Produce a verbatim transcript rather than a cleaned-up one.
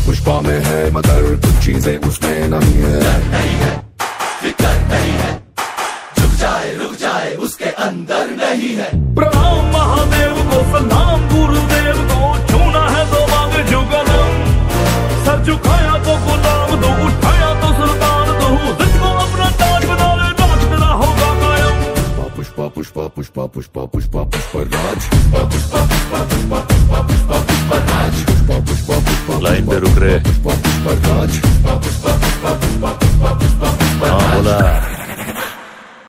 पुष्पा में है मगर कुछ चीजें उसमें नहीं है। नहीं है, फिकर नहीं है, झुक जाए रुक जाए उसके अंदर नहीं है। प्रणाम महादेव को, सलाम गुरुदेव को, छूना है तो मांगे जुगनम, सर झुकाया तो गुलाम दो, उठाया तो सुल्तान दो, जिसको अपना ताज बना ले नाच तेरा होगा कायम। पुष्पा पुष्पा पुष्पा पुष्पा पुष्पा पुष्पराज, पुष्पा पुष्पा पुष्पा पुष्पा पुष्पा पुष्पा पुष्पराज, पुष्पा पुष्पा पुष्पा लाइन पे रुक रहे, पुष्पा पुष्पराज, पुष्पा पुष्पा पुष्पा पुष्पा पुष्पा पुष्पा हाँ बोला।